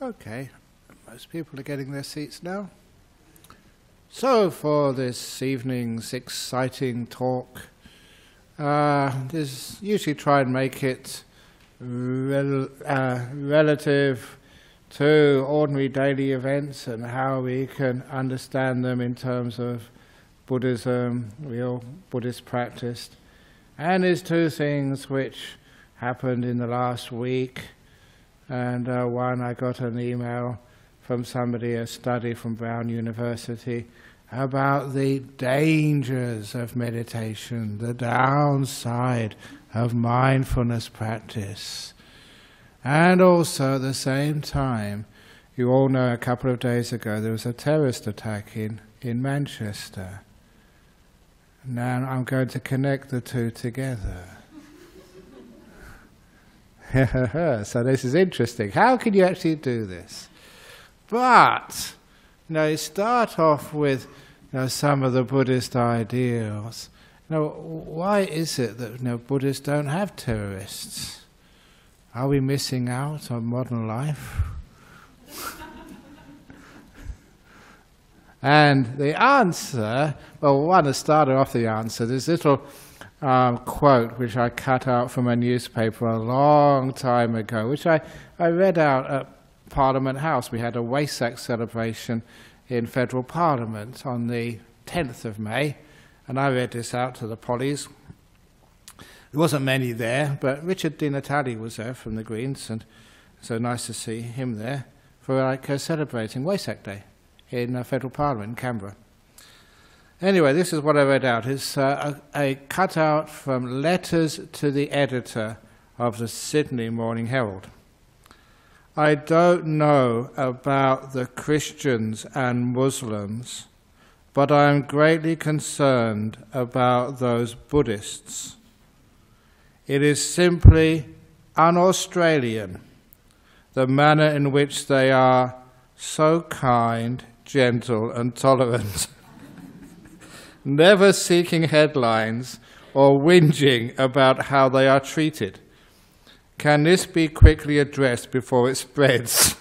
Okay, most people are getting their seats now. So for this evening's exciting talk, usually try and make it relative to ordinary daily events and how we can understand them in terms of Buddhism, real Buddhist practice. And there's two things which happened in the last week. And one, I got an email from somebody, a study from Brown University, about the dangers of meditation, the downside of mindfulness practice. And also, at the same time, you all know a couple of days ago there was a terrorist attack in Manchester. Now I'm going to connect the two together. So this is interesting. How can you actually do this? But, you start off with some of the Buddhist ideals. Why is it that Buddhists don't have terrorists? Are we missing out on modern life? And the answer, to start off the answer, this little quote which I cut out from a newspaper a long time ago, which I read out at Parliament House. We had a Wesak celebration in Federal Parliament on the 10th of May, and I read this out to the Pollies. There wasn't many there, but Richard Di Natale was there from the Greens, and so nice to see him there for celebrating Wesak Day in Federal Parliament in Canberra. Anyway, this is what I read out. It's a cutout from Letters to the Editor of the Sydney Morning Herald. I don't know about the Christians and Muslims, but I am greatly concerned about those Buddhists. It is simply un-Australian, the manner in which they are so kind, gentle and tolerant, never seeking headlines or whinging about how they are treated. Can this be quickly addressed before it spreads?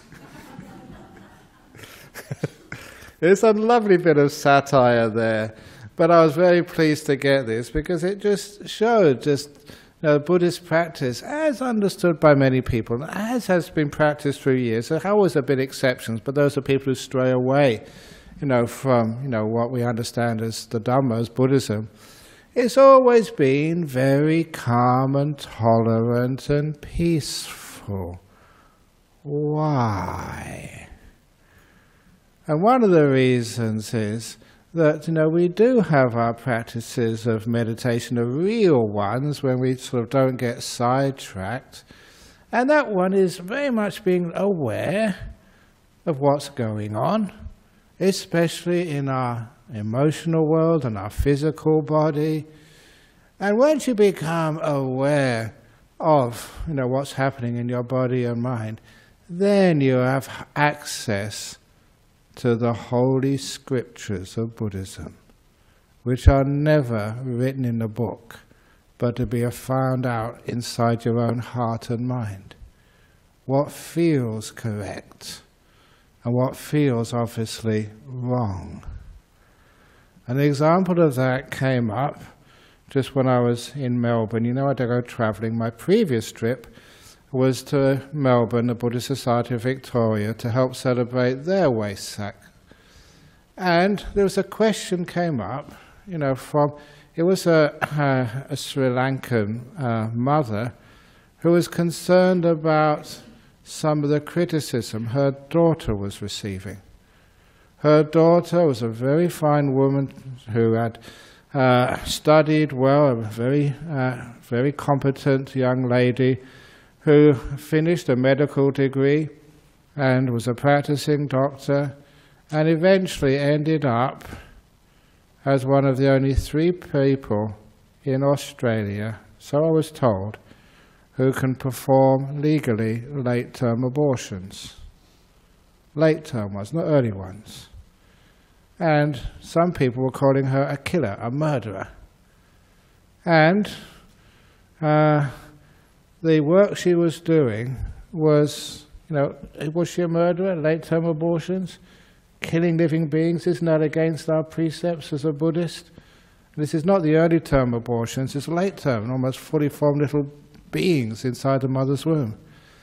There's a lovely bit of satire there, but I was very pleased to get this because it just showed Buddhist practice, as understood by many people, as has been practiced for years. There have always been exceptions, but those are people who stray away from what we understand as the Dhamma, as Buddhism. It's always been very calm and tolerant and peaceful. Why? And one of the reasons is that we do have our practices of meditation, the real ones, when we sort of don't get sidetracked. And that one is very much being aware of what's going on, especially in our emotional world and our physical body. And once you become aware of what's happening in your body and mind, then you have access to the holy scriptures of Buddhism, which are never written in a book, but to be found out inside your own heart and mind. What feels correct and what feels obviously wrong. An example of that came up just when I was in Melbourne. I had to go travelling. My previous trip was to Melbourne, the Buddhist Society of Victoria, to help celebrate their Wesak. And there was a question came up, it was a Sri Lankan mother who was concerned about some of the criticism her daughter was receiving. Her daughter was a very fine woman who had studied well, a very competent young lady who finished a medical degree and was a practicing doctor and eventually ended up as one of the only 3 people in Australia, so I was told, who can perform legally late-term abortions. Late-term ones, not early ones. And some people were calling her a killer, a murderer. And the work she was doing was, Was she a murderer? Late-term abortions? Killing living beings, isn't that against our precepts as a Buddhist? This is not the early-term abortions, it's late-term, almost fully formed little beings inside the mother's womb.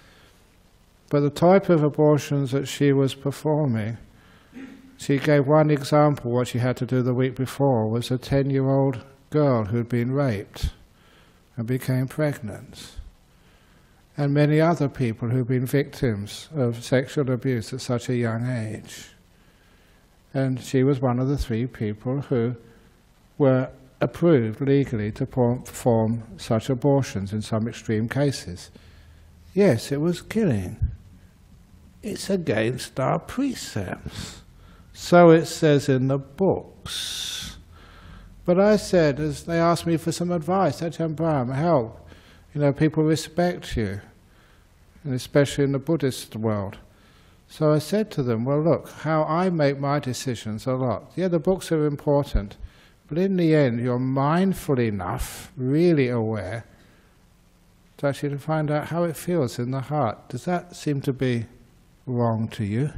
But the type of abortions that she was performing, she gave one example. What she had to do the week before was a 10-year-old girl who'd been raped and became pregnant, and many other people who've been victims of sexual abuse at such a young age. And she was one of the 3 people who were approved legally to perform such abortions in some extreme cases. Yes, it was killing. It's against our precepts. So it says in the books. But I said, as they asked me for some advice, Ajahn Brahm, help. People respect you, and especially in the Buddhist world. So I said to them, well, look, how I make my decisions a lot. Yeah, the books are important, but in the end, you're mindful enough, really aware, to actually find out how it feels in the heart. Does that seem to be wrong to you?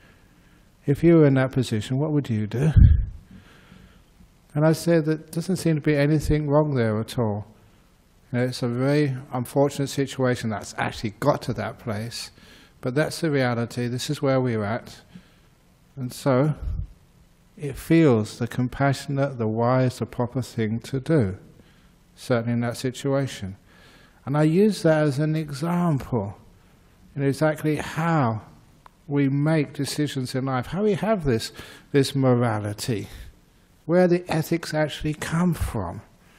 If you were in that position, what would you do? And I said that doesn't seem to be anything wrong there at all. It's a very unfortunate situation that's actually got to that place, but that's the reality. This is where we're at. And so it feels the compassionate, the wise, the proper thing to do, certainly in that situation. And I use that as an example, exactly how we make decisions in life, how we have this morality, where the ethics actually come from.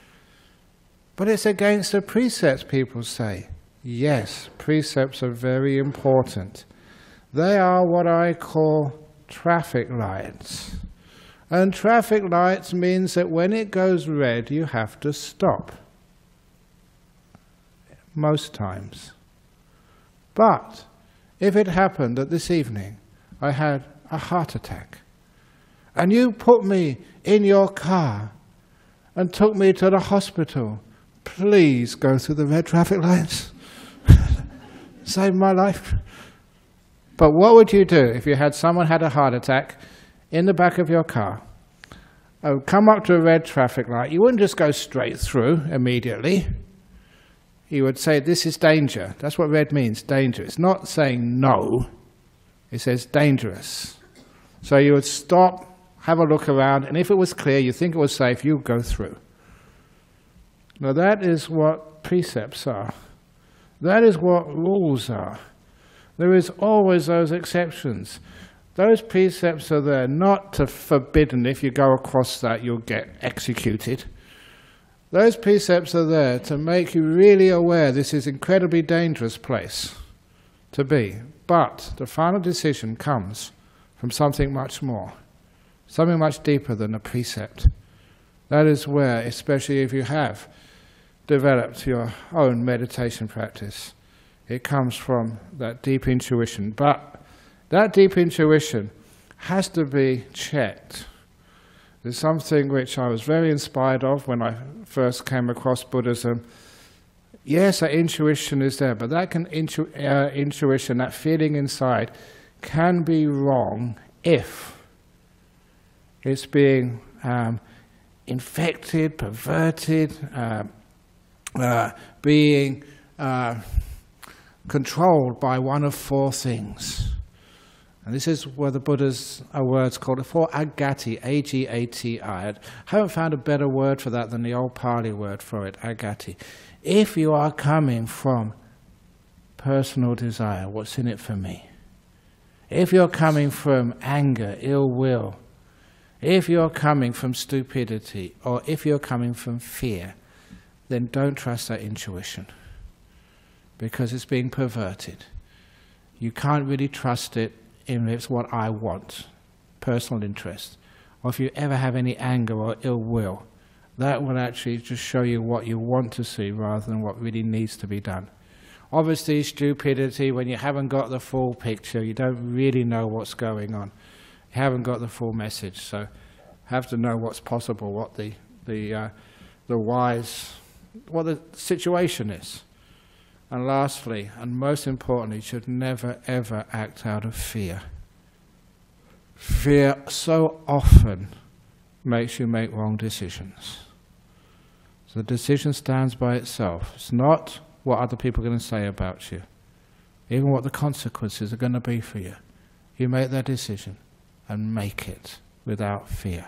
But it's against the precepts, people say. Yes, precepts are very important. They are what I call traffic lights. And traffic lights means that when it goes red, you have to stop. Most times. But if it happened that this evening I had a heart attack, and you put me in your car and took me to the hospital, please go through the red traffic lights. Save my life. But what would you do if you had someone had a heart attack in the back of your car? Come up to a red traffic light. You wouldn't just go straight through immediately. You would say, this is danger. That's what red means, danger. It's not saying no. It says dangerous. So you would stop, have a look around, and if it was clear, you think it was safe, you would go through. Now that is what precepts are. That is what rules are. There is always those exceptions. Those precepts are there not to forbidden. If you go across that, you'll get executed. Those precepts are there to make you really aware this is an incredibly dangerous place to be. But the final decision comes from something much more, something much deeper than a precept. That is where, especially if you have developed your own meditation practice, it comes from that deep intuition. But that deep intuition has to be checked. There's something which I was very inspired of when I first came across Buddhism. Yes, that intuition is there, but that intuition, that feeling inside, can be wrong if it's being infected, perverted, being controlled by one of 4 things. And this is where the Buddha's words called it for agati, A-G-A-T-I. I haven't found a better word for that than the old Pali word for it, agati. If you are coming from personal desire, what's in it for me? If you're coming from anger, ill will, if you're coming from stupidity, or if you're coming from fear, then don't trust that intuition, because it's being perverted. You can't really trust it if it's what I want, personal interest. Or if you ever have any anger or ill will, that will actually just show you what you want to see rather than what really needs to be done. Obviously, stupidity, when you haven't got the full picture, you don't really know what's going on. You haven't got the full message, so have to know what's possible, what the situation is. And lastly, and most importantly, you should never ever act out of fear. Fear so often makes you make wrong decisions. So the decision stands by itself. It's not what other people are going to say about you, even what the consequences are going to be for you. You make that decision and make it without fear.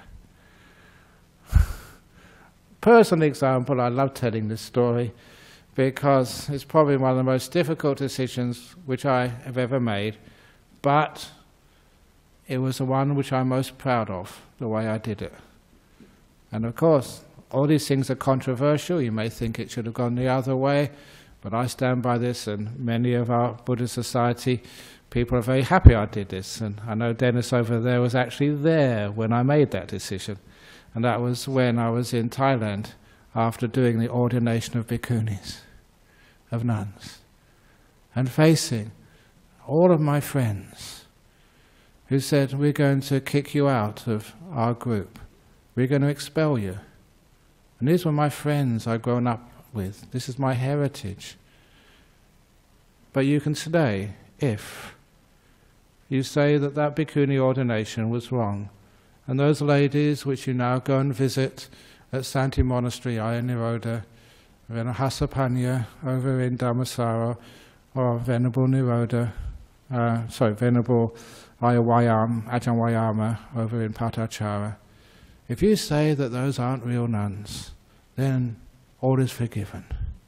Personal example, I love telling this story because it's probably one of the most difficult decisions which I have ever made, but it was the one which I'm most proud of, the way I did it. And of course, all these things are controversial. You may think it should have gone the other way, but I stand by this, and many of our Buddhist society people are very happy I did this. And I know Dennis over there was actually there when I made that decision. And that was when I was in Thailand after doing the ordination of bhikkhunis, of nuns, and facing all of my friends who said, we're going to kick you out of our group. We're going to expel you. And these were my friends I'd grown up with. This is my heritage. But you can stay if you say that that bhikkhuni ordination was wrong. And those ladies which you now go and visit at Santi Monastery, Ayya Nirodha, Venahasapanya over in Dhammasara, or Venerable Nirodha, Venerable Ajahn Vayama over in Patachara. If you say that those aren't real nuns, then all is forgiven.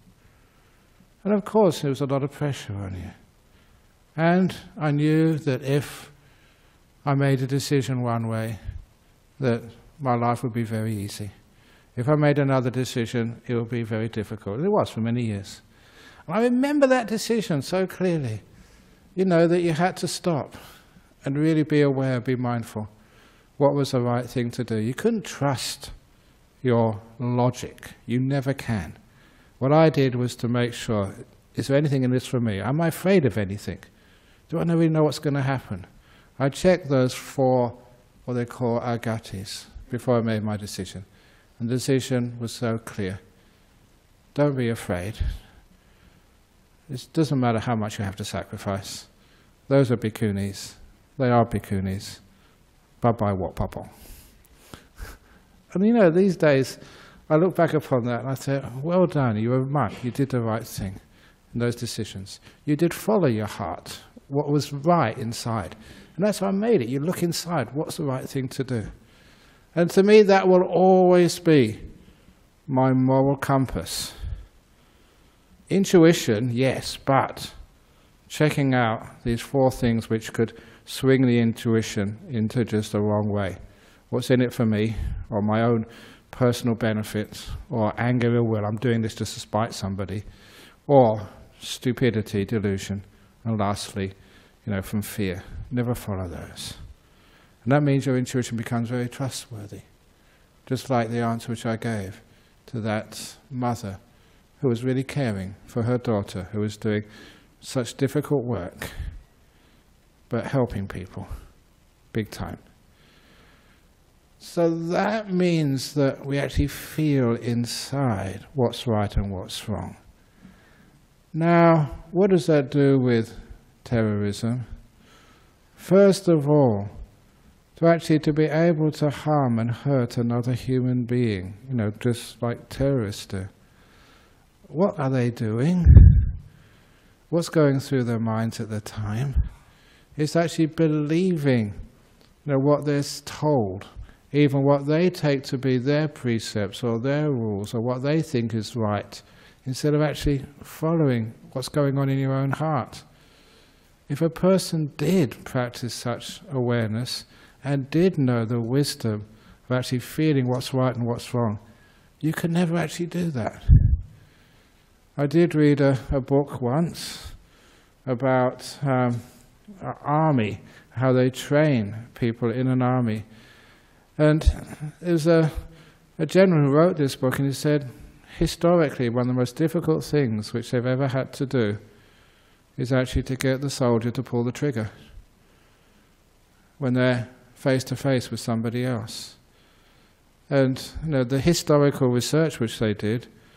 And of course there was a lot of pressure on you. And I knew that if I made a decision one way, that my life would be very easy. If I made another decision, it would be very difficult. It was for many years. And I remember that decision so clearly. You know, that you had to stop and really be aware, be mindful. What was the right thing to do? You couldn't trust your logic. You never can. What I did was to make sure, is there anything in this for me? Am I afraid of anything? Do I really know what's going to happen? I checked those 4, what they call agatis, before I made my decision. And the decision was so clear. Don't be afraid. It doesn't matter how much you have to sacrifice. Those are bhikkhunis. They are bhikkhunis. Bye-bye what papa. And you know, these days, I look back upon that and I say, well done, you were a monk, you did the right thing in those decisions. You did follow your heart, what was right inside. And that's how I made it. You look inside, what's the right thing to do? And to me, that will always be my moral compass. Intuition, yes, but checking out these 4 things which could swing the intuition into just the wrong way. What's in it for me, or my own personal benefits, or anger, ill will, I'm doing this just to spite somebody, or stupidity, delusion, and lastly, from fear. Never follow those. And that means your intuition becomes very trustworthy. Just like the answer which I gave to that mother who was really caring for her daughter, who was doing such difficult work, but helping people, big time. So that means that we actually feel inside what's right and what's wrong. Now, what does that do with terrorism? First of all, to be able to harm and hurt another human being, just like terrorists do. What are they doing? What's going through their minds at the time? It's actually believing what they're told, even what they take to be their precepts or their rules or what they think is right, instead of actually following what's going on in your own heart. If a person did practice such awareness and did know the wisdom of actually feeling what's right and what's wrong, you could never actually do that. I did read a book once about an army, how they train people in an army. And there's a general who wrote this book, and he said, historically, one of the most difficult things which they've ever had to do is actually to get the soldier to pull the trigger when they're face to face with somebody else. And the historical research which they did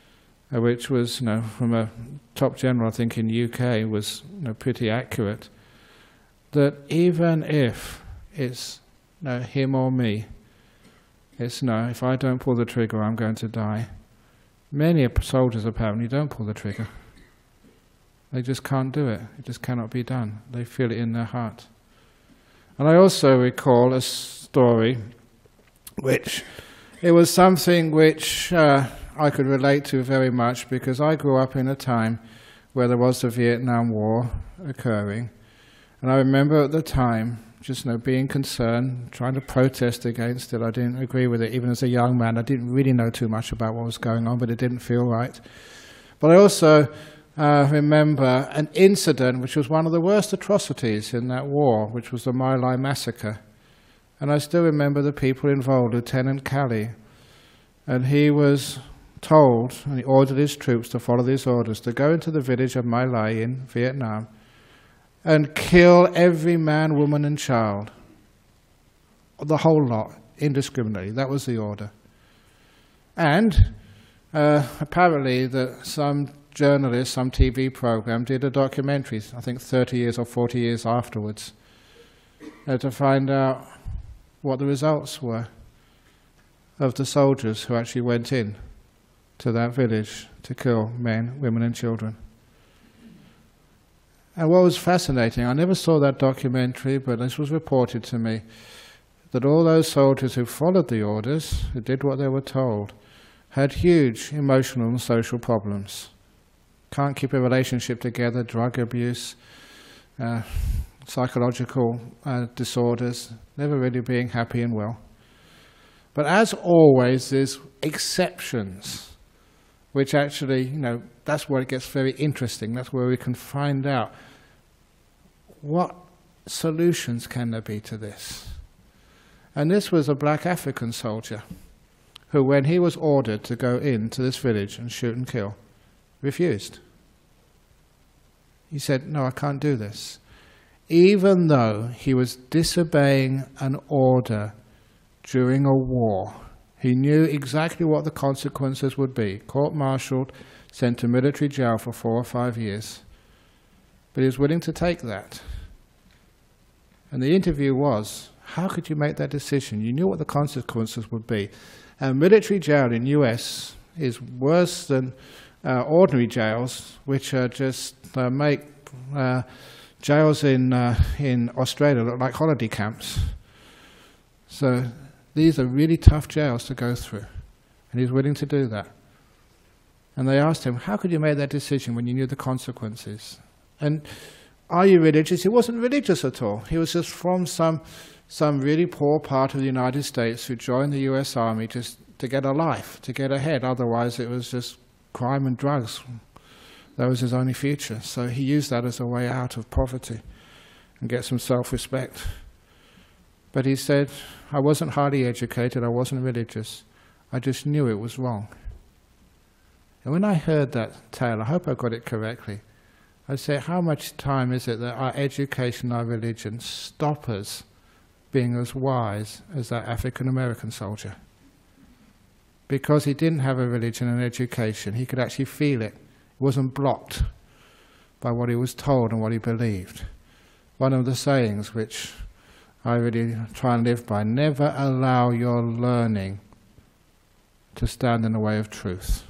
which was, from a top general, I think in UK, was pretty accurate. That even if it's him or me, it's if I don't pull the trigger, I'm going to die. Many soldiers apparently don't pull the trigger. They just can't do it. It just cannot be done. They feel it in their heart. And I also recall a story which, it was something which I could relate to very much, because I grew up in a time where there was the Vietnam War occurring. And I remember at the time just being concerned, trying to protest against it. I didn't agree with it. Even as a young man, I didn't really know too much about what was going on, but it didn't feel right. But I also remember an incident which was one of the worst atrocities in that war, which was the My Lai massacre. And I still remember the people involved, Lieutenant Calley. And he was told, and he ordered his troops to follow these orders, to go into the village of My Lai in Vietnam and kill every man, woman and child. The whole lot, indiscriminately. That was the order. And apparently some journalist, some TV program did a documentary, I think 30 years or 40 years afterwards, to find out what the results were of the soldiers who actually went in to that village to kill men, women and children. And what was fascinating, I never saw that documentary, but this was reported to me, that all those soldiers who followed the orders, who did what they were told, had huge emotional and social problems. Can't keep a relationship together, drug abuse, psychological disorders, never really being happy and well. But as always, there's exceptions, which actually, that's where it gets very interesting. That's where we can find out what solutions can there be to this. And this was a black African soldier who, when he was ordered to go into this village and shoot and kill, refused. He said, no, I can't do this. Even though he was disobeying an order during a war, he knew exactly what the consequences would be. Court-martialed, sent to military jail for 4 or 5 years. But he was willing to take that. And the interview was, how could you make that decision? You knew what the consequences would be. And military jail in US is worse than ordinary jails, which are just make jails in Australia look like holiday camps. So these are really tough jails to go through. And he's willing to do that. And they asked him, how could you make that decision when you knew the consequences? And are you religious? He wasn't religious at all. He was just from some really poor part of the United States who joined the US Army just to get a life, to get ahead. Otherwise it was just crime and drugs. That was his only future. So he used that as a way out of poverty and get some self-respect. But he said, I wasn't highly educated, I wasn't religious. I just knew it was wrong. And when I heard that tale, I hope I got it correctly, I said, how much time is it that our education, our religion, stop us being as wise as that African-American soldier? Because he didn't have a religion and education, he could actually feel it. It wasn't blocked by what he was told and what he believed. One of the sayings which I really try and live by, never allow your learning to stand in the way of truth.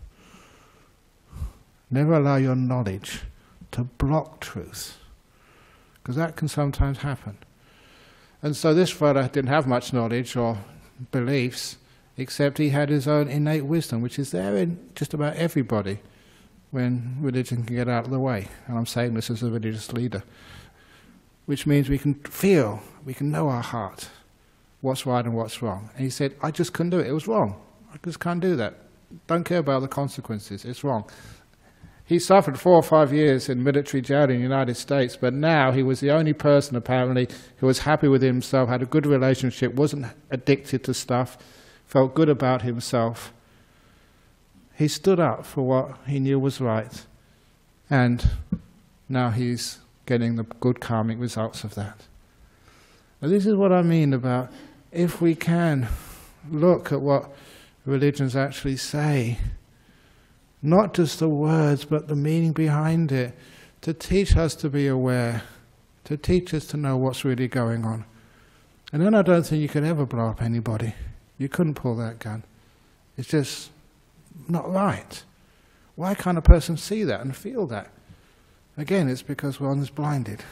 Never allow your knowledge to block truth, because that can sometimes happen. And so this fellow didn't have much knowledge or beliefs, except he had his own innate wisdom, which is there in just about everybody when religion can get out of the way. And I'm saying this as a religious leader, which means we can feel, we can know our heart, what's right and what's wrong. And he said, I just couldn't do it. It was wrong. I just can't do that. Don't care about the consequences. It's wrong. He suffered 4 or 5 years in military jail in the United States, but now he was the only person, apparently, who was happy with himself, had a good relationship, wasn't addicted to stuff, felt good about himself. He stood up for what he knew was right, and now he's getting the good karmic results of that. Now, this is what I mean about if we can look at what religions actually say, Not just the words, but the meaning behind it, to teach us to be aware, to teach us to know what's really going on. And then I don't think you could ever blow up anybody. You couldn't pull that gun. It's just not right. Why can't a person see that and feel that? Again, it's because one's blinded.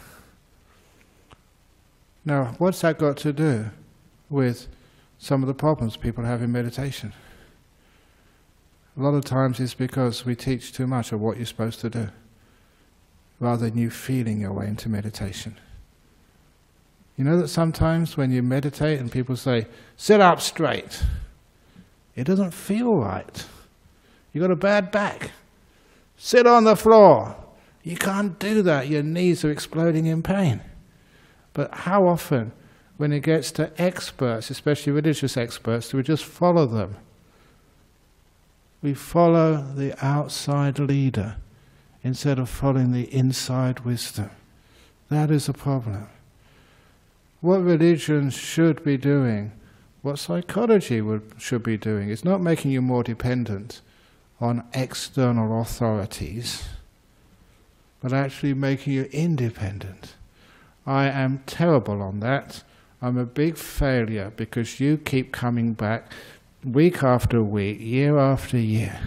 Now, what's that got to do with some of the problems people have in meditation? A lot of times it's because we teach too much of what you're supposed to do, rather than you feeling your way into meditation. You know that sometimes when you meditate and people say, sit up straight, it doesn't feel right. You've got a bad back. Sit on the floor. You can't do that. Your knees are exploding in pain. But how often, when it gets to experts, especially religious experts, do we just follow them? We follow the outside leader instead of following the inside wisdom. That is a problem. What religion should be doing, what psychology should be doing, is not making you more dependent on external authorities, but actually making you independent. I am terrible on that. I'm a big failure because you keep coming back week after week, year after year.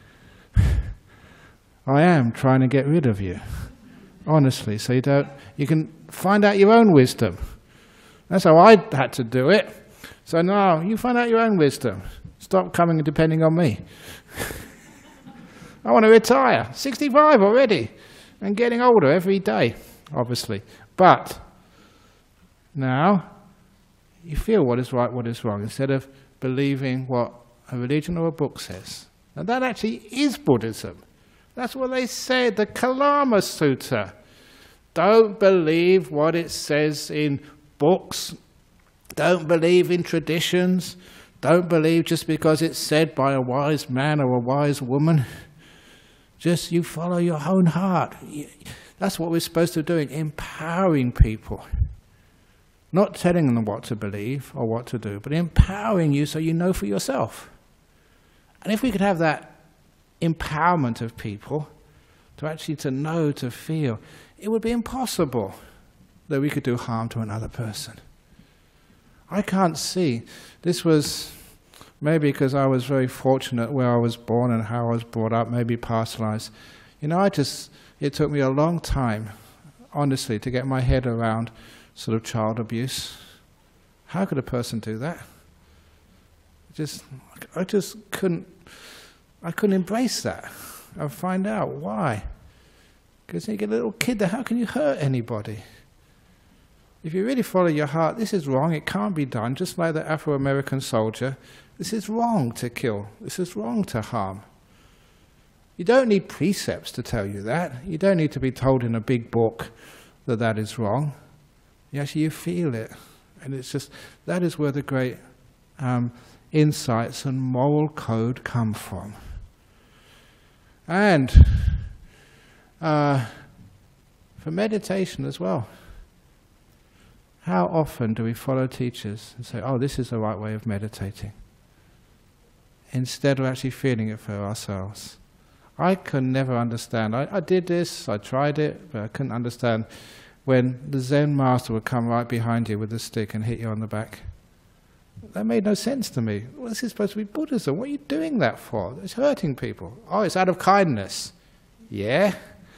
I am trying to get rid of you, honestly, so you can find out your own wisdom. That's how I had to do it. So now you find out your own wisdom. Stop coming and depending on me. I want to retire, 65 already, and getting older every day, obviously. But now you feel what is right, what is wrong, instead of believing what a religion or a book says. And that actually is Buddhism. That's what they said, the Kalama Sutta. Don't believe what it says in books. Don't believe in traditions. Don't believe just because it's said by a wise man or a wise woman. Just you follow your own heart. That's what we're supposed to be doing, empowering people. Not telling them what to believe or what to do, but empowering you so you know for yourself. And if we could have that empowerment of people, to actually to know, to feel, it would be impossible that we could do harm to another person. I can't see. This was maybe because I was very fortunate where I was born and how I was brought up, maybe past lives. You know, it took me a long time, honestly, to get my head around sort of child abuse. How could a person do that? I couldn't embrace that and find out why. Because you get a little kid there, how can you hurt anybody? If you really follow your heart, this is wrong, it can't be done, just like the Afro-American soldier. This is wrong to kill, this is wrong to harm. You don't need precepts to tell you that. You don't need to be told in a big book that that is wrong. You feel it. And it's just, that is where the great insights and moral code come from. And for meditation as well. How often do we follow teachers and say, oh, this is the right way of meditating, instead of actually feeling it for ourselves? I could never understand. I did this, I tried it, but I couldn't understand when the Zen master would come right behind you with a stick and hit you on the back. That made no sense to me. Well, this is supposed to be Buddhism. What are you doing that for? It's hurting people. Oh, it's out of kindness. Yeah?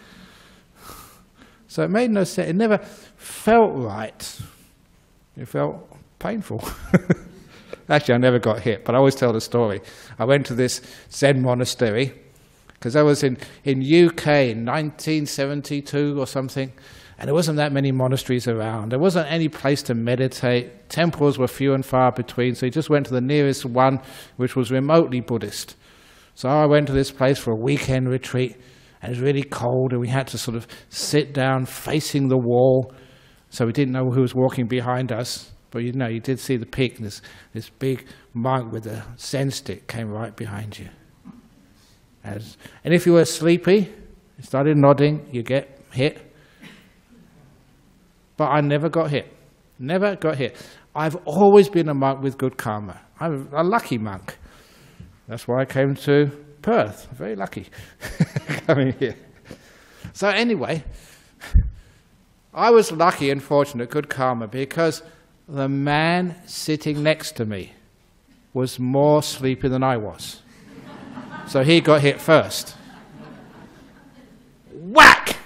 So it made no sense. It never felt right. It felt painful. Actually, I never got hit, but I always tell the story. I went to this Zen monastery, because I was in UK in 1972 or something, and there wasn't that many monasteries around. There wasn't any place to meditate. Temples were few and far between, so you just went to the nearest one, which was remotely Buddhist. So I went to this place for a weekend retreat, and it was really cold, and we had to sort of sit down facing the wall, so we didn't know who was walking behind us. But you know, you did see the peak, and this big monk with a Zen stick came right behind you. And if you were sleepy, you started nodding, you get hit. But I never got hit. Never got hit. I've always been a monk with good karma. I'm a lucky monk. That's why I came to Perth. Very lucky coming here. So anyway, I was lucky and fortunate, good karma, because the man sitting next to me was more sleepy than I was. So he got hit first. Whack!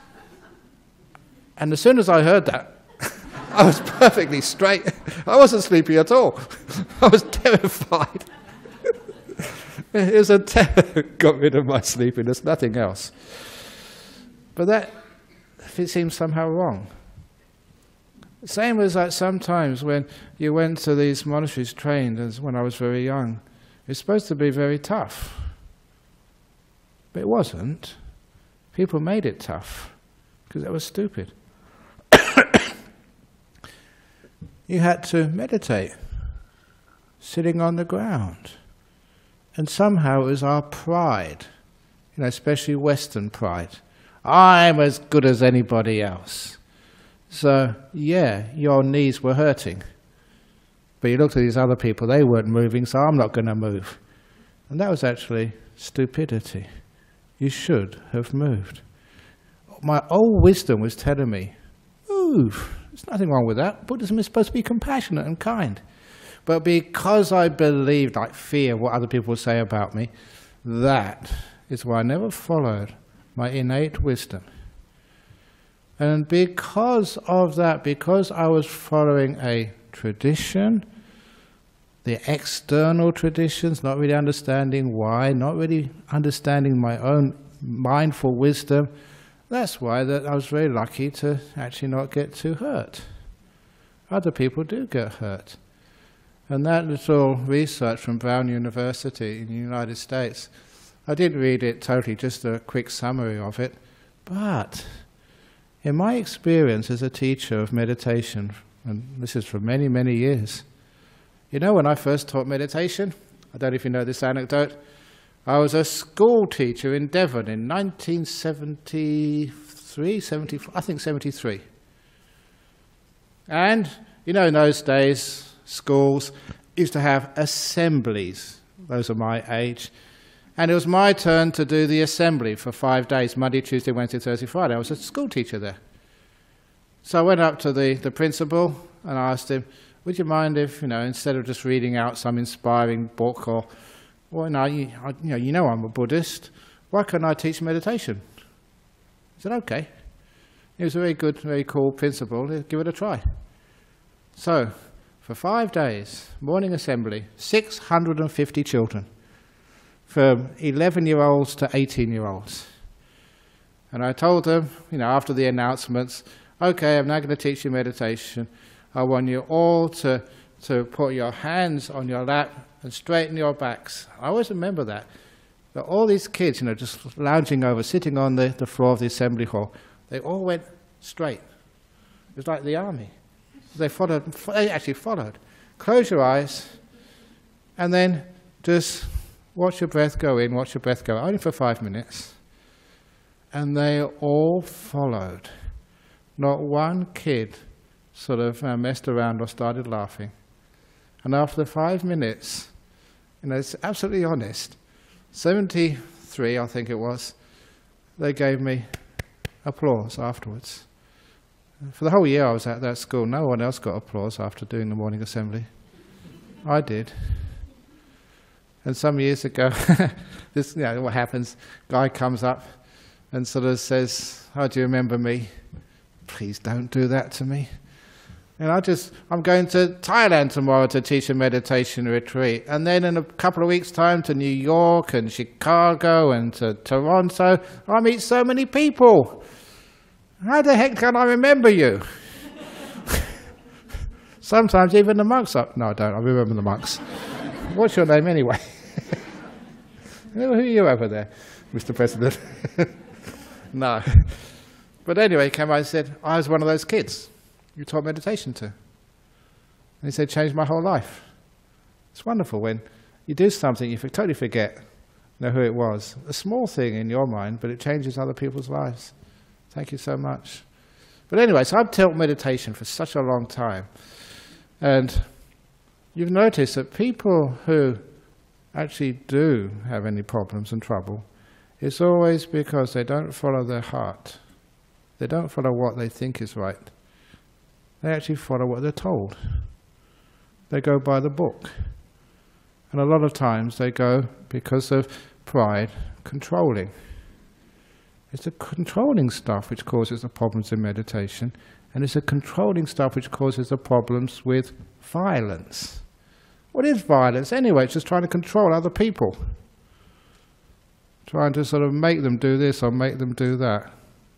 And as soon as I heard that, I was perfectly straight. I wasn't sleepy at all. I was terrified. It was a terror got rid of my sleepiness, nothing else. But that, it seems somehow wrong. Same as like sometimes when you went to these monasteries trained, as when I was very young, it's supposed to be very tough. But it wasn't. People made it tough because it was stupid. You had to meditate, sitting on the ground. And somehow it was our pride, especially Western pride. I'm as good as anybody else. So, yeah, your knees were hurting. But you looked at these other people, they weren't moving, so I'm not going to move. And that was actually stupidity. You should have moved. My old wisdom was telling me, move. There's nothing wrong with that. Buddhism is supposed to be compassionate and kind. But because I believed, like fear, what other people would say about me, that is why I never followed my innate wisdom. And because of that, because I was following a tradition, the external traditions, not really understanding why, not really understanding my own mindful wisdom, that's why that I was very lucky to actually not get too hurt. Other people do get hurt. And that little research from Brown University in the United States, I didn't read it totally, just a quick summary of it, but in my experience as a teacher of meditation, and this is for many, many years, when I first taught meditation, I don't know if you know this anecdote, I was a school teacher in Devon in 1973, 74, I think 73. And, in those days, schools used to have assemblies. Those are my age. And it was my turn to do the assembly for 5 days, Monday, Tuesday, Wednesday, Thursday, Friday. I was a school teacher there. So I went up to the principal and I asked him, would you mind if, instead of just reading out some inspiring book or, I'm a Buddhist, why can't I teach meditation? He said, okay. He was a very good, very cool principal. Give it a try. So, for 5 days, morning assembly, 650 children, from 11-year-olds to 18-year-olds. And I told them, after the announcements, okay, I'm now going to teach you meditation. I want you all to put your hands on your lap and straighten your backs. I always remember that. But all these kids, just lounging over, sitting on the floor of the assembly hall, they all went straight. It was like the army. They actually followed. Close your eyes, and then just watch your breath go in, watch your breath go out, only for 5 minutes. And they all followed. Not one kid sort of messed around or started laughing. And after 5 minutes, it's absolutely honest, 73, I think it was, they gave me applause afterwards. For the whole year I was at that school, no one else got applause after doing the morning assembly. I did. And some years ago, this, what happens, guy comes up and sort of says, oh, do you remember me? Please don't do that to me. And I'm going to Thailand tomorrow to teach a meditation retreat. And then in a couple of weeks' time to New York and Chicago and to Toronto. I meet so many people. How the heck can I remember you? Sometimes even the monks are... No, I don't. I remember the monks. What's your name anyway? Who are you over there, Mr. President? No. But anyway, he came out and said, I was one of those kids you taught meditation to. And he said, changed my whole life. It's wonderful when you do something, you totally forget who it was. A small thing in your mind, but it changes other people's lives. Thank you so much. But anyway, so I've taught meditation for such a long time. And you've noticed that people who actually do have any problems and trouble, it's always because they don't follow their heart. They don't follow what they think is right. They actually follow what they're told. They go by the book. And a lot of times they go, because of pride, controlling. It's the controlling stuff which causes the problems in meditation, and it's the controlling stuff which causes the problems with violence. What is violence anyway? It's just trying to control other people. Trying to sort of make them do this or make them do that.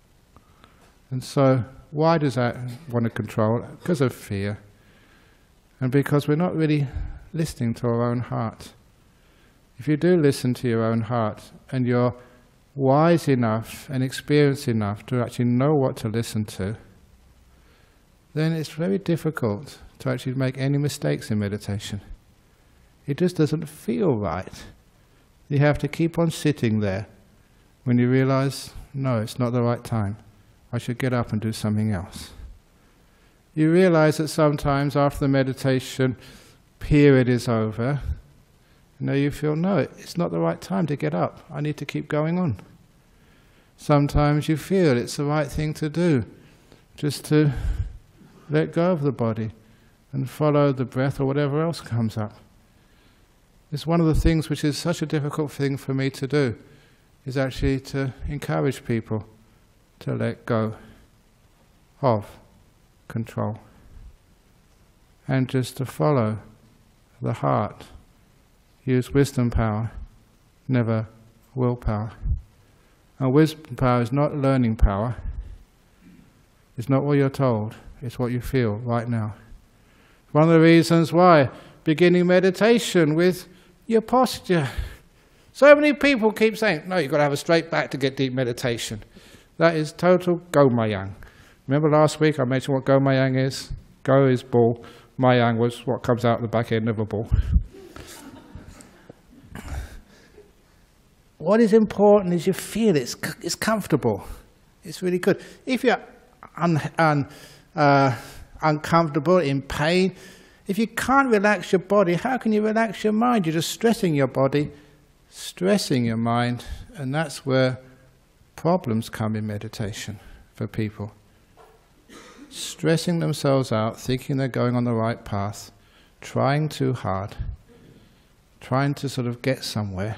And so, why does that want to control? Because of fear. And because we're not really listening to our own heart. If you do listen to your own heart, and you're wise enough and experienced enough to actually know what to listen to, then it's very difficult to actually make any mistakes in meditation. It just doesn't feel right. You have to keep on sitting there when you realize, no, it's not the right time. I should get up and do something else. You realize that sometimes after the meditation period is over, you feel, no, it's not the right time to get up. I need to keep going on. Sometimes you feel it's the right thing to do, just to let go of the body and follow the breath or whatever else comes up. It's one of the things which is such a difficult thing for me to do, is actually to encourage people to let go of control and just to follow the heart. Use wisdom power, never willpower. And wisdom power is not learning power. It's not what you're told, it's what you feel right now. One of the reasons why beginning meditation with your posture. So many people keep saying, no, you've got to have a straight back to get deep meditation. That is total Go Mayang. Remember last week I mentioned what Go Mayang is? Go is ball, Mayang was what comes out the back end of a ball. What is important is you feel it's comfortable. It's really good. If you're uncomfortable, in pain, if you can't relax your body, how can you relax your mind? You're just stressing your body, stressing your mind, and that's where problems come in meditation for people. Stressing themselves out, thinking they're going on the right path, trying too hard, trying to sort of get somewhere,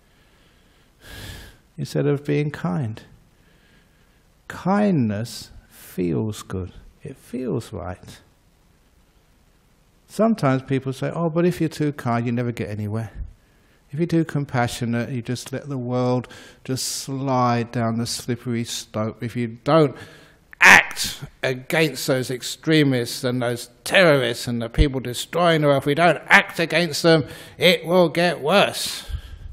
instead of being kind. Kindness feels good. It feels right. Sometimes people say, oh, but if you're too kind, you never get anywhere. If you're too compassionate, you just let the world just slide down the slippery slope. If you don't act against those extremists and those terrorists and the people destroying the world, if we don't act against them, it will get worse.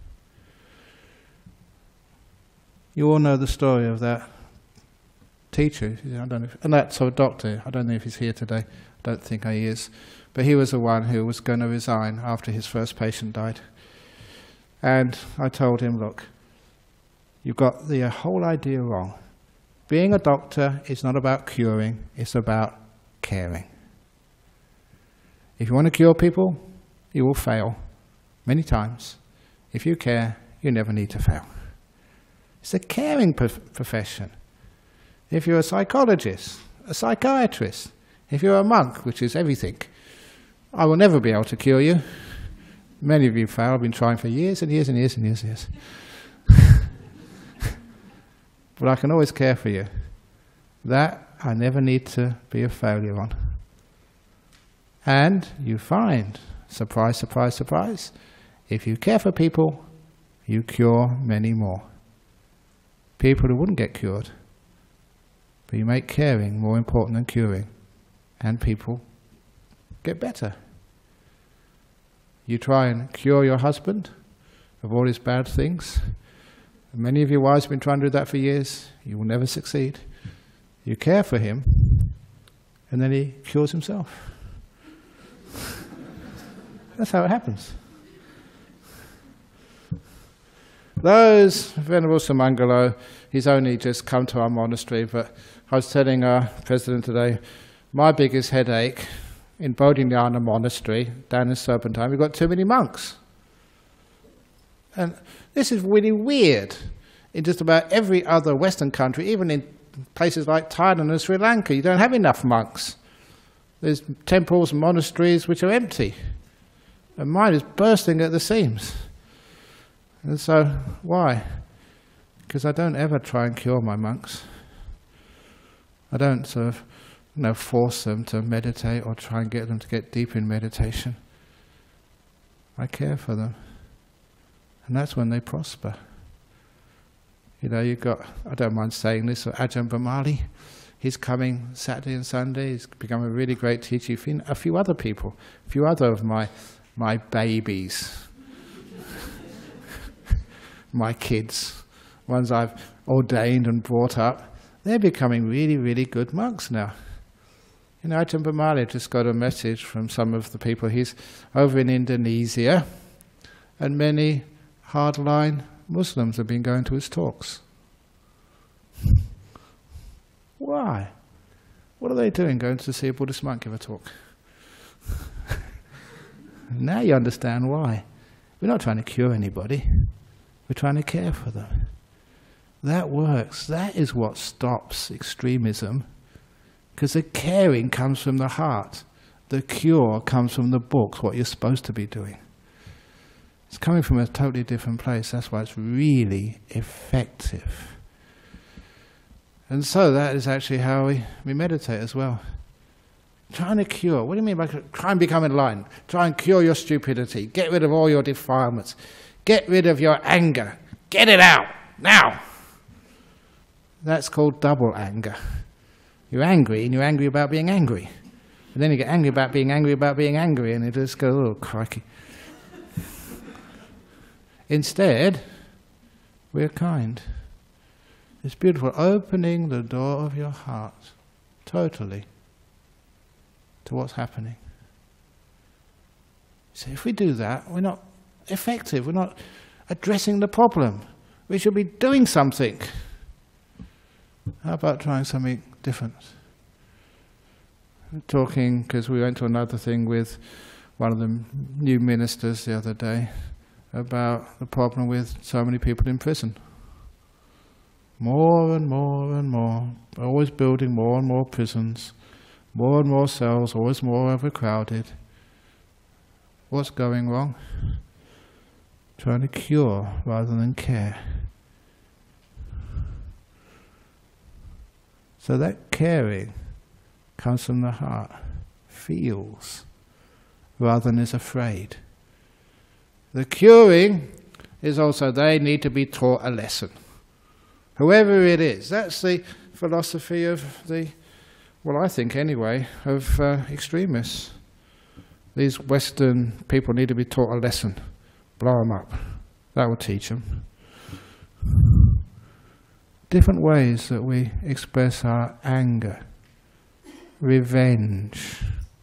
You all know the story of that teacher, I don't know if, and that's a doctor. I don't know if he's here today. I don't think he is. But he was the one who was going to resign after his first patient died. And I told him, look, you've got the whole idea wrong. Being a doctor is not about curing, it's about caring. If you want to cure people, you will fail many times. If you care, you never need to fail. It's a caring profession. If you're a psychologist, a psychiatrist, if you're a monk, which is everything, I will never be able to cure you. Many of you fail. I've been trying for years and years and years and years and years. But I can always care for you. That I never need to be a failure on. And you find, surprise, surprise, surprise, if you care for people, you cure many more. People who wouldn't get cured. But you make caring more important than curing. And people get better. You try and cure your husband of all his bad things. Many of your wives have been trying to do that for years. You will never succeed. You care for him, and then he cures himself. That's how it happens. Those, Venerable Sumangalo, he's only just come to our monastery, but I was telling our president today, my biggest headache in Bodhinyana Monastery, down in Serpentine, we've got too many monks. And this is really weird in just about every other Western country, even in places like Thailand and Sri Lanka. You don't have enough monks. There's temples and monasteries which are empty. And mine is bursting at the seams. And so, why? Because I don't ever try and cure my monks. I don't sort of, force them to meditate or try and get them to get deep in meditation. I care for them. And that's when they prosper. You've got, I don't mind saying this, Ajahn Brahmali. He's coming Saturday and Sunday. He's become a really great teacher. A few other people, a few other of my babies, my kids, ones I've ordained and brought up, they're becoming really, really good monks now. Ajahn Brahmali just got a message from some of the people. He's over in Indonesia, and many hardline Muslims have been going to his talks. Why? What are they doing going to see a Buddhist monk give a talk? Now you understand why. We're not trying to cure anybody. We're trying to care for them. That works. That is what stops extremism. Because the caring comes from the heart. The cure comes from the books, what you're supposed to be doing. It's coming from a totally different place. That's why it's really effective. And so that is actually how we meditate as well. Trying to cure. What do you mean by try and become enlightened? Try and cure your stupidity. Get rid of all your defilements. Get rid of your anger. Get it out now. That's called double anger. You're angry, and you're angry about being angry. And then you get angry about being angry about being angry, and it just goes, oh, crikey. Instead, we're kind. It's beautiful, opening the door of your heart totally to what's happening. So if we do that, we're not effective, we're not addressing the problem. We should be doing something. How about trying something different? Talking, because we went to another thing with one of the new ministers the other day, about the problem with so many people in prison. More and more and more, always building more and more prisons, more and more cells, always more overcrowded. What's going wrong? Trying to cure rather than care. So that caring comes from the heart, feels, rather than is afraid. The curing is also they need to be taught a lesson. Whoever it is, that's the philosophy of the, well, I think anyway, of extremists. These Western people need to be taught a lesson. Blow them up. That will teach them. Different ways that we express our anger. Revenge.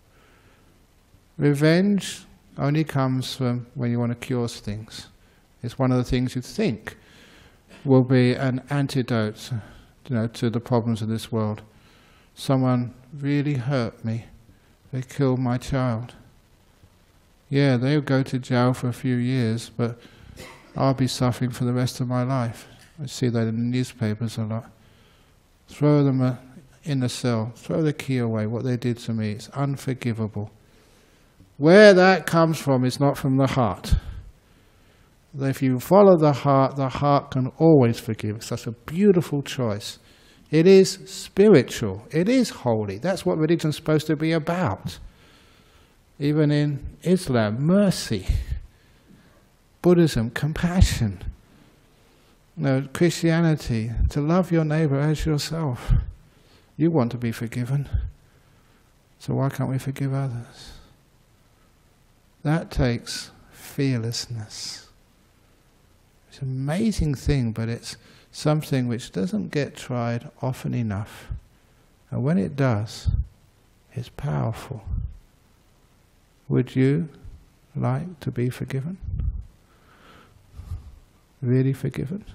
Revenge only comes from when you want to cure things. It's one of the things you think will be an antidote, to the problems of this world. Someone really hurt me. They killed my child. Yeah, they'll go to jail for a few years, but I'll be suffering for the rest of my life. I see that in the newspapers a lot. Throw them in the cell. Throw the key away. What they did to me, it's unforgivable. Where that comes from is not from the heart. If you follow the heart can always forgive. It's such a beautiful choice. It is spiritual. It is holy. That's what religion's supposed to be about. Even in Islam, mercy. Buddhism, compassion. Christianity, to love your neighbor as yourself. You want to be forgiven. So why can't we forgive others? That takes fearlessness. It's an amazing thing, but it's something which doesn't get tried often enough. And when it does, it's powerful. Would you like to be forgiven? Really forgiven?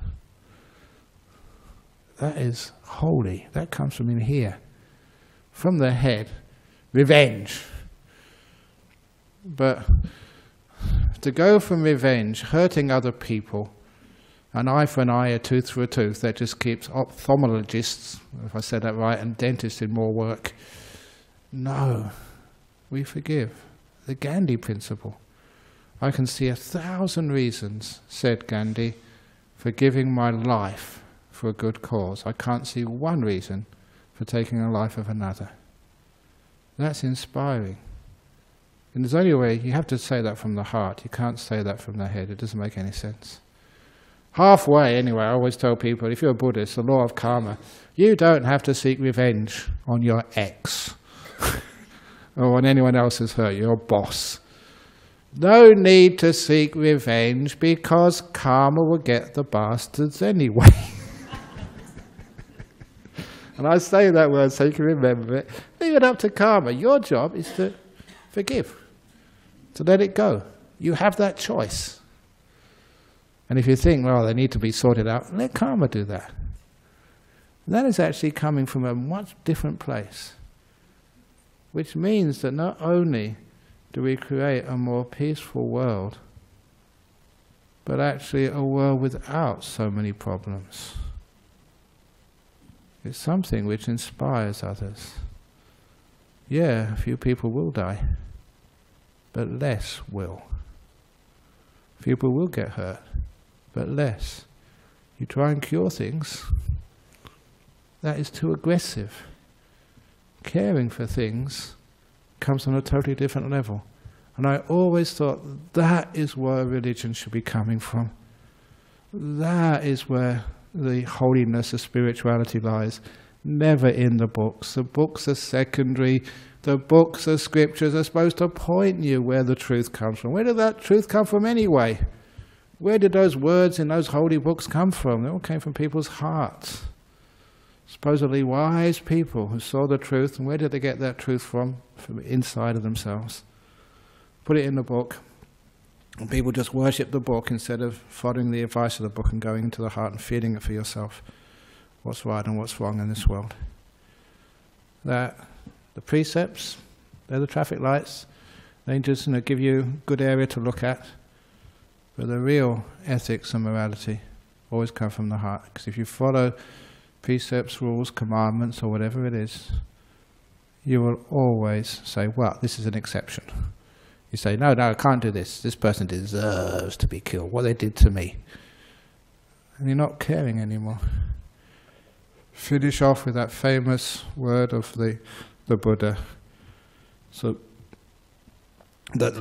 That is holy. That comes from in here. From the head. Revenge. But to go from revenge, hurting other people, an eye for an eye, a tooth for a tooth, that just keeps ophthalmologists, if I said that right, and dentists in more work. No, we forgive. The Gandhi principle. I can see 1,000 reasons, said Gandhi, for giving my life for a good cause. I can't see one reason for taking the life of another. That's inspiring. And there's only a way, you have to say that from the heart. You can't say that from the head. It doesn't make any sense. Halfway, anyway, I always tell people, if you're a Buddhist, the law of karma, you don't have to seek revenge on your ex or on anyone else who's hurt you, your boss. No need to seek revenge because karma will get the bastards anyway. And I say that word so you can remember it. Leave it up to karma. Your job is to forgive, to let it go. You have that choice. And if you think, well, they need to be sorted out, let karma do that. That is actually coming from a much different place. Which means that not only do we create a more peaceful world, but actually a world without so many problems. It's something which inspires others. Yeah, a few people will die, but less will. People will get hurt, but less. You try and cure things, that is too aggressive. Caring for things comes on a totally different level. And I always thought that is where religion should be coming from. That is where the holiness of spirituality lies. Never in the books. The books are secondary. The books, the scriptures are supposed to point you where the truth comes from. Where did that truth come from anyway? Where did those words in those holy books come from? They all came from people's hearts. Supposedly wise people who saw the truth, and where did they get that truth from? From inside of themselves. Put it in the book, and people just worship the book instead of following the advice of the book and going into the heart and feeling it for yourself. What's right and what's wrong in this world. That the precepts, they're the traffic lights. They just give you a good area to look at. But the real ethics and morality always come from the heart. Because if you follow precepts, rules, commandments, or whatever it is, you will always say, well, this is an exception. You say, no, I can't do this. This person deserves to be killed. What they did to me. And you're not caring anymore. Finish off with that famous word of the Buddha. So that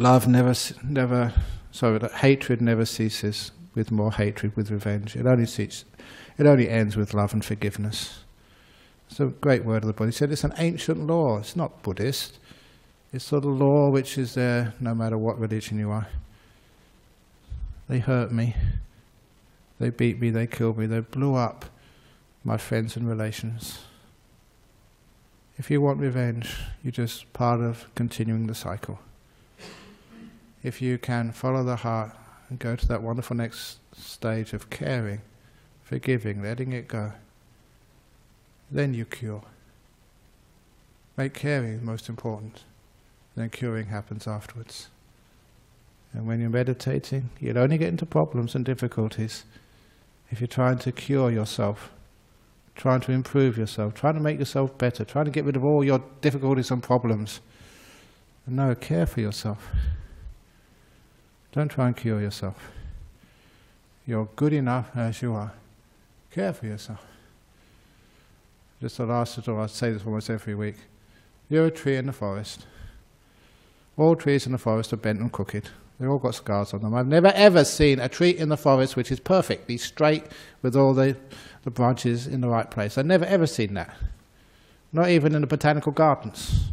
that hatred never ceases with more hatred, with revenge. It only ends with love and forgiveness. It's a great word of the Buddha. He said it's an ancient law. It's not Buddhist. It's sort of law which is there no matter what religion you are. They hurt me. They beat me. They killed me. They blew up my friends and relations. If you want revenge, you're just part of continuing the cycle. If you can follow the heart and go to that wonderful next stage of caring, forgiving, letting it go, then you cure. Make caring most important, then curing happens afterwards. And when you're meditating, you'll only get into problems and difficulties if you're trying to cure yourself, trying to improve yourself, trying to make yourself better, trying to get rid of all your difficulties and problems. And no, care for yourself. Don't try and cure yourself. You're good enough as you are. Care for yourself. Just the last of all, I say this almost every week. You're a tree in the forest. All trees in the forest are bent and crooked. They've all got scars on them. I've never ever seen a tree in the forest which is perfectly straight with all the branches in the right place. I've never ever seen that. Not even in the botanical gardens,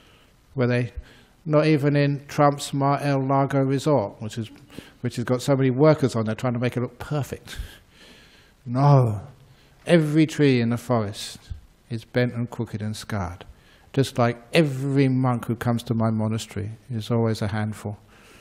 not even in Trump's Mar-a-Lago resort, which has got so many workers on there trying to make it look perfect. No. Every tree in the forest is bent and crooked and scarred. Just like every monk who comes to my monastery is always a handful.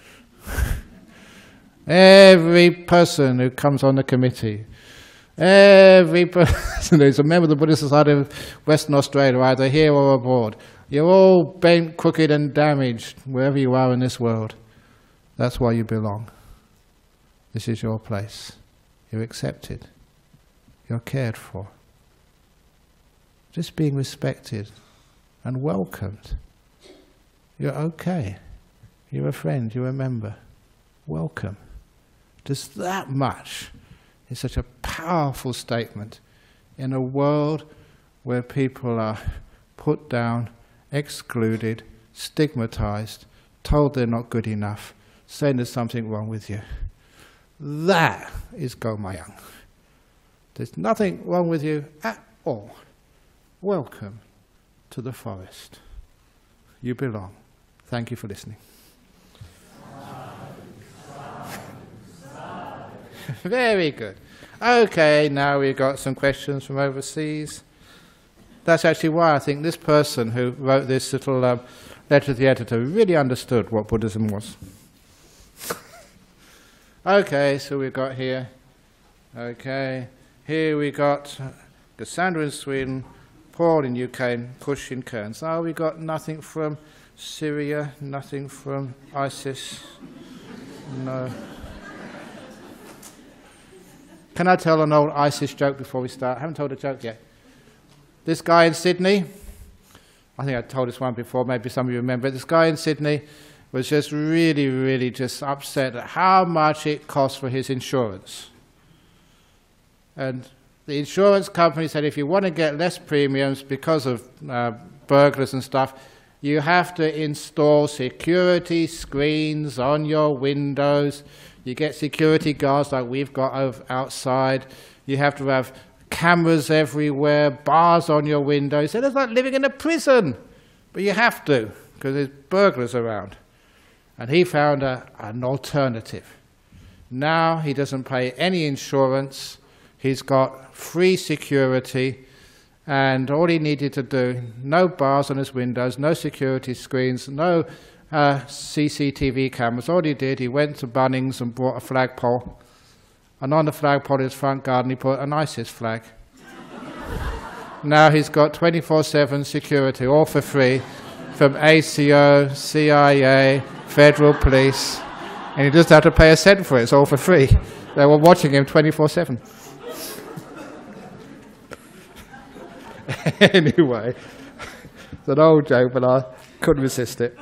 Every person who comes on the committee, every person who's a member of the Buddhist Society of Western Australia, either here or abroad, you're all bent, crooked and damaged wherever you are in this world. That's why you belong. This is your place. You're accepted. You're cared for. Just being respected and welcomed. You're okay. You're a friend, you're a member. Welcome. Just that much is such a powerful statement in a world where people are put down, excluded, stigmatized, told they're not good enough, saying there's something wrong with you. That is Gomayang. There's nothing wrong with you at all. Welcome to the forest. You belong. Thank you for listening. Very good. Okay, now we've got some questions from overseas. That's actually why I think this person who wrote this little letter to the editor really understood what Buddhism was. Okay, so we've got here. Okay, here we got Cassandra in Sweden, Paul in UK, and Kush in Cairns. Oh, we got nothing from Syria, nothing from ISIS. No. Can I tell an old ISIS joke before we start? I haven't told a joke yet. This guy in Sydney, I think I told this one before, maybe some of you remember it. This guy in Sydney was just really just upset at how much it cost for his insurance. And the insurance company said if you want to get less premiums because of burglars and stuff, you have to install security screens on your windows. You get security guards like we've got outside. You have to have cameras everywhere, bars on your windows. He said it's like living in a prison. But you have to, because there's burglars around. And he found an alternative. Now he doesn't pay any insurance. He's got free security. And all he needed to do, no bars on his windows, no security screens, no CCTV cameras. All he did, he went to Bunnings and bought a flagpole. And on the flagpole in his front garden, he put an ISIS flag. Now he's got 24/7 security, all for free, from ACO, CIA, Federal Police. And he doesn't have to pay a cent for it, it's all for free. They were watching him 24/7. Anyway, it's an old joke, but I couldn't resist it.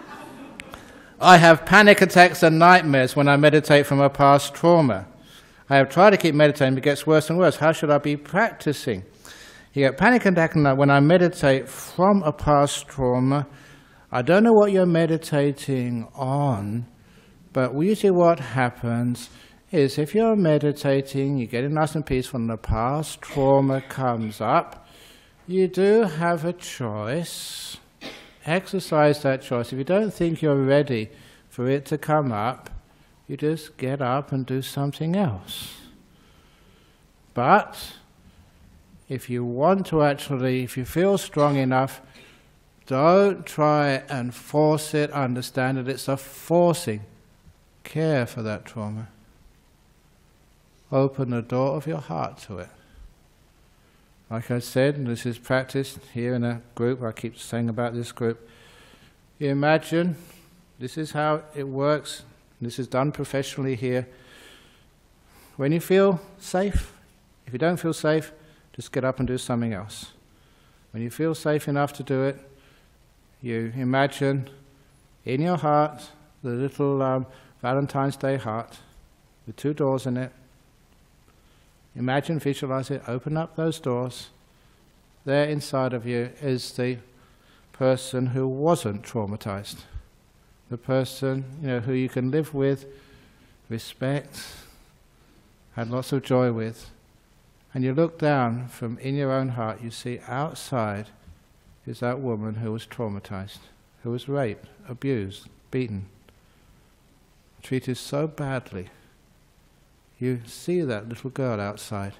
I have panic attacks and nightmares when I meditate from a past trauma. I have tried to keep meditating, but it gets worse and worse. How should I be practicing? You get panic attack when I meditate from a past trauma. I don't know what you're meditating on, but usually what happens is if you're meditating, you get nice and peaceful, and the past trauma comes up, you do have a choice. Exercise that choice. If you don't think you're ready for it to come up, you just get up and do something else. But if you want to actually, if you feel strong enough, don't try and force it. Understand that it's a forcing. Care for that trauma. Open the door of your heart to it. Like I said, this is practiced here in a group. I keep saying about this group. You imagine, this is how it works. This is done professionally here. When you feel safe, if you don't feel safe, just get up and do something else. When you feel safe enough to do it, you imagine in your heart the little Valentine's Day heart with 2 doors in it. Imagine, visualize it, open up those doors. There inside of you is the person who wasn't traumatized. The person, who you can live with, respect, had lots of joy with. And you look down from in your own heart, you see outside is that woman who was traumatized, who was raped, abused, beaten, treated so badly. You see that little girl outside.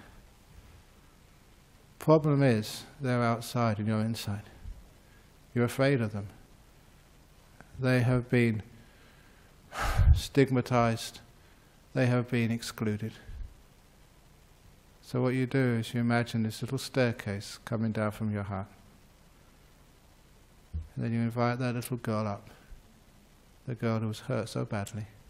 Problem is, they're outside and you're inside. You're afraid of them. They have been stigmatized. They have been excluded. So what you do is you imagine this little staircase coming down from your heart. And then you invite that little girl up. The girl who was hurt so badly.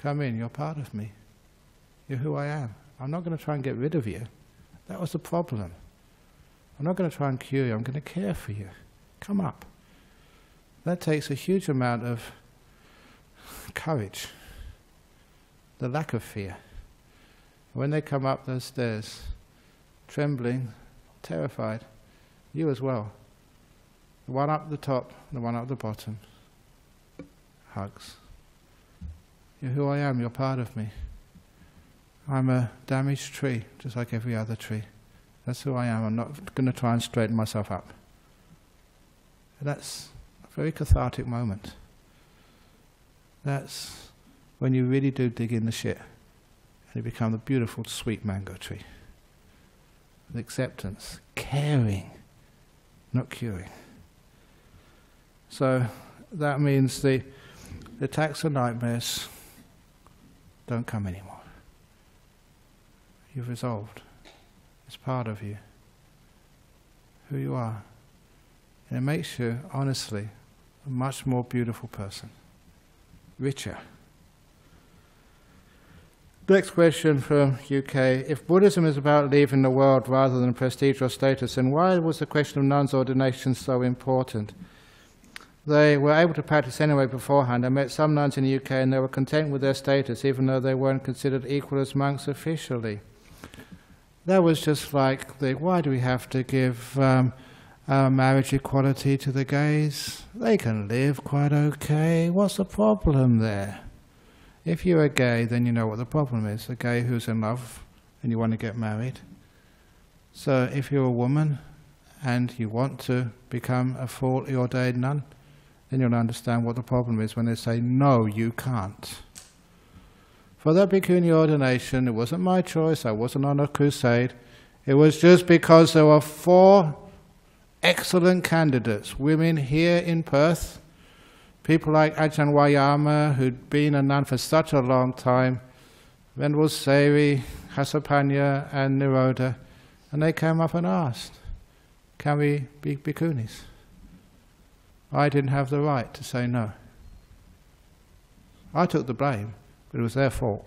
Come in, you're part of me. You're who I am. I'm not going to try and get rid of you. That was the problem. I'm not going to try and cure you, I'm going to care for you. Come up. That takes a huge amount of courage, the lack of fear. When they come up those stairs, trembling, terrified, you as well. The one up the top, the one up the bottom. Hugs. You're who I am, you're part of me. I'm a damaged tree, just like every other tree. That's who I am. I'm not going to try and straighten myself up. And that's a very cathartic moment. That's when you really do dig in the shit and you become the beautiful, sweet mango tree. With acceptance, caring, not curing. So that means the attacks and nightmares don't come anymore. You've resolved. It's part of you. Who you are. And it makes you, honestly, a much more beautiful person. Richer. Next question from UK. If Buddhism is about leaving the world rather than prestige or status, then why was the question of nuns' ordination so important? They were able to practice anyway beforehand. I met some nuns in the UK and they were content with their status, even though they weren't considered equal as monks officially. That was just like, why do we have to give marriage equality to the gays? They can live quite okay. What's the problem there? If you're a gay, then you know what the problem is. A gay who's in love and you want to get married. So if you're a woman and you want to become a fully ordained nun, then you'll understand what the problem is when they say, no, you can't. For that bhikkhuni ordination, it wasn't my choice, I wasn't on a crusade. It was just because there were 4 excellent candidates, women here in Perth, people like Ajahn Wayama, who'd been a nun for such a long time, Venerable Seri, Hasapanya and Nirodha, and they came up and asked, can we be bhikkhunis? I didn't have the right to say no. I took the blame, but it was their fault.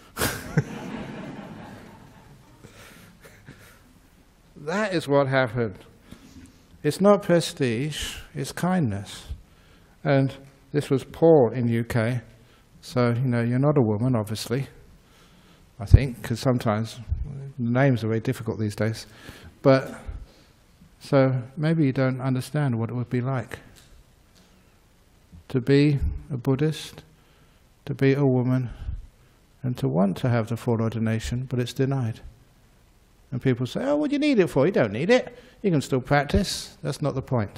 That is what happened. It's not prestige, it's kindness. And this was Paul in the UK, so you're not a woman, obviously, I think, because sometimes names are very difficult these days. But so maybe you don't understand what it would be like to be a Buddhist, to be a woman, and to want to have the full ordination, but it's denied. And people say, oh, what do you need it for? You don't need it. You can still practice. That's not the point.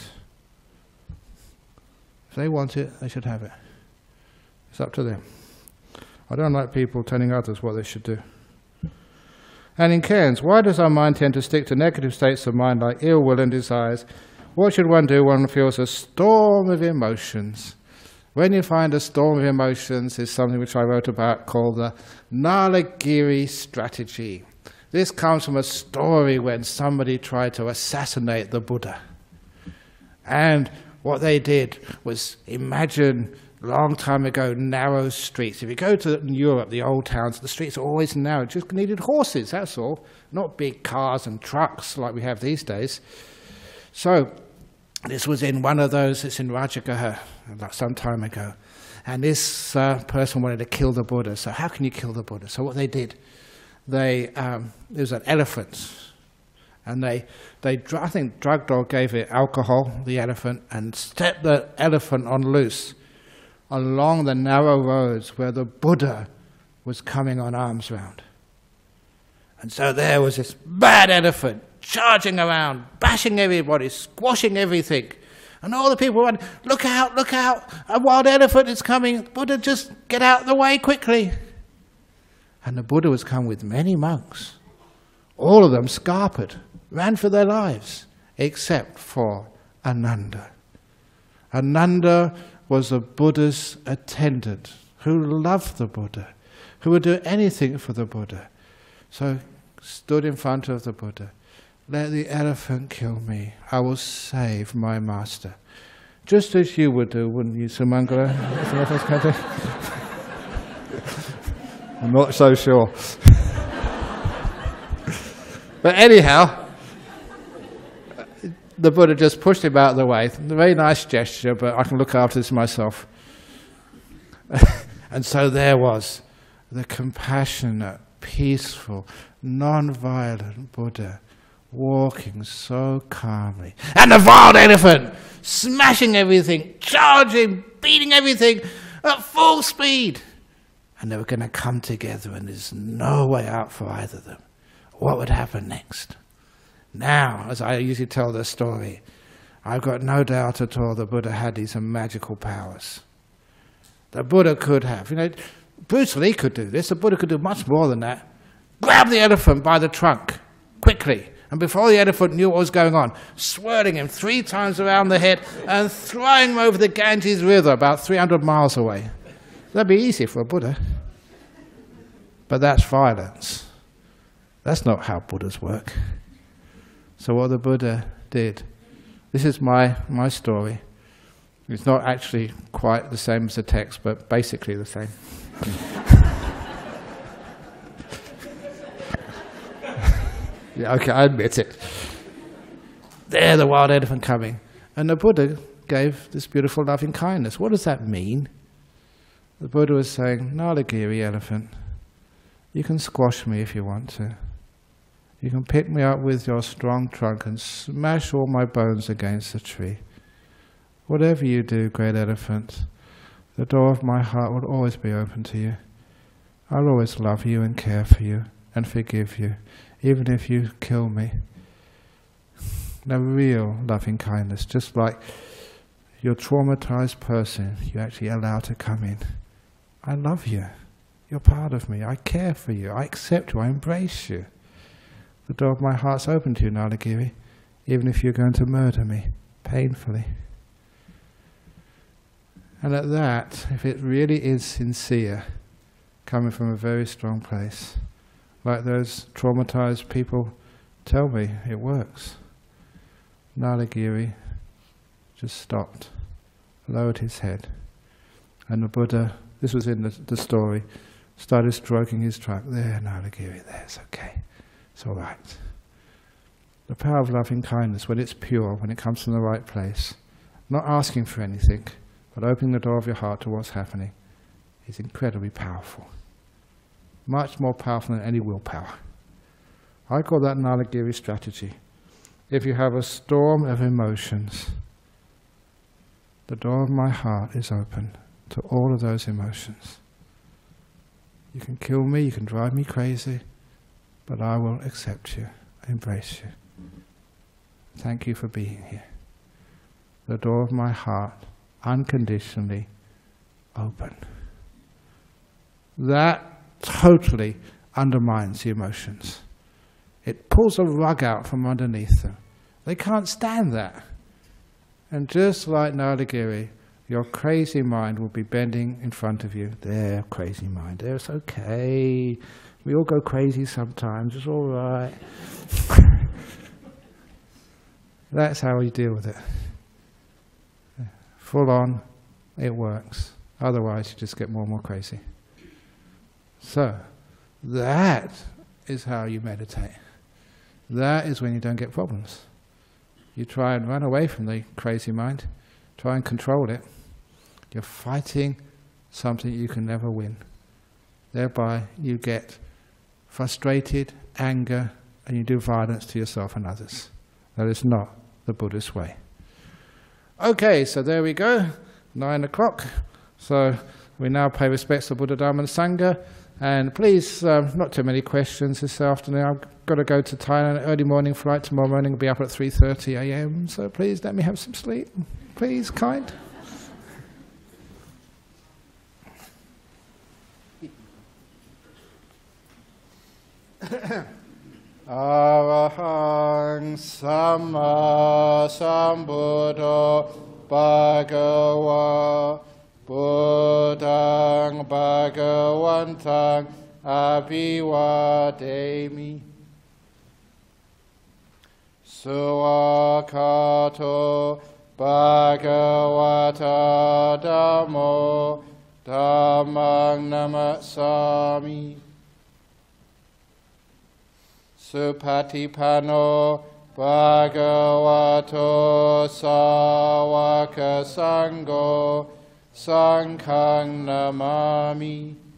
If they want it, they should have it. It's up to them. I don't like people telling others what they should do. And in Cairns, why does our mind tend to stick to negative states of mind like ill will and desires? What should one do when one feels a storm of emotions? When you find a storm of emotions is something which I wrote about called the Nalagiri strategy. This comes from a story when somebody tried to assassinate the Buddha. And what they did was imagine, a long time ago, narrow streets. If you go to Europe, the old towns, the streets are always narrow. Just needed horses, that's all. Not big cars and trucks like we have these days. So this was in one of those, it's in Rajagaha, some time ago. And this person wanted to kill the Buddha. So how can you kill the Buddha? So what they did, there was an elephant. And I think Drug Dog gave it alcohol, the elephant, and stepped the elephant on loose along the narrow roads where the Buddha was coming on arms round. And so there was this bad elephant charging around, bashing everybody, squashing everything. And all the people went, look out, a wild elephant is coming. Buddha, just get out of the way quickly. And the Buddha was come with many monks. All of them scarpered, ran for their lives, except for Ananda. Ananda was the Buddha's attendant, who loved the Buddha, who would do anything for the Buddha. So stood in front of the Buddha. Let the elephant kill me. I will save my master. Just as you would do, wouldn't you, Sumangala? I'm not so sure. But anyhow, the Buddha just pushed him out of the way. A very nice gesture, but I can look after this myself. And so there was the compassionate, peaceful, non-violent Buddha walking so calmly. And the wild elephant smashing everything, charging, beating everything at full speed. And they were going to come together and there's no way out for either of them. What would happen next? Now, as I usually tell the story, I've got no doubt at all the Buddha had these magical powers. The Buddha could have, Bruce Lee could do this. The Buddha could do much more than that. Grab the elephant by the trunk, quickly. And before the elephant knew what was going on, swirling him 3 times around the head and throwing him over the Ganges River about 300 miles away. That'd be easy for a Buddha. But that's violence. That's not how Buddhas work. So what the Buddha did, this is my story. It's not actually quite the same as the text, but basically the same. Yeah, okay, I admit it. There, the wild elephant coming. And the Buddha gave this beautiful loving kindness. What does that mean? The Buddha was saying, Nalagiri elephant, you can squash me if you want to. You can pick me up with your strong trunk and smash all my bones against the tree. Whatever you do, great elephant, the door of my heart will always be open to you. I'll always love you and care for you and forgive you, even if you kill me. No real loving kindness, just like your traumatized person you actually allow to come in. I love you. You're part of me. I care for you. I accept you. I embrace you. The door of my heart's open to you, Nalagiri, even if you're going to murder me, painfully. And at that, if it really is sincere, coming from a very strong place, like those traumatized people tell me, it works. Nalagiri just stopped, lowered his head, and the Buddha, this was in the story, started stroking his trunk. There, Nalagiri, there, it's okay. It's all right. The power of loving kindness, when it's pure, when it comes from the right place, not asking for anything, but opening the door of your heart to what's happening, is incredibly powerful. Much more powerful than any willpower. I call that Nalagiri strategy. If you have a storm of emotions, the door of my heart is open to all of those emotions. You can kill me, you can drive me crazy, but I will accept you, embrace you. Thank you for being here. The door of my heart, unconditionally open. That totally undermines the emotions. It pulls a rug out from underneath them. They can't stand that. And just like Nalagiri, your crazy mind will be bending in front of you. There, crazy mind. There, it's okay. We all go crazy sometimes. It's all right. That's how we deal with it. Full on, it works. Otherwise, you just get more and more crazy. So, that is how you meditate. That is when you don't get problems. You try and run away from the crazy mind, try and control it. You're fighting something you can never win. Thereby, you get frustrated, anger, and you do violence to yourself and others. That is not the Buddhist way. Okay, so there we go, 9 o'clock. So we now pay respects to Buddha, Dharma and Sangha. And please, not too many questions this afternoon. I've got to go to Thailand, early morning flight tomorrow morning. I'll be up at 3:30 a.m. So please let me have some sleep. Please, kind. Arahang Samma Sambuddho Bhagava Buddhang Bhagavantang Abhivademi Suwakato Bhagavata Dhammo Dhammang namasami. Supatipanno Bhagavato Sāvaka Sangho Sanghang namami.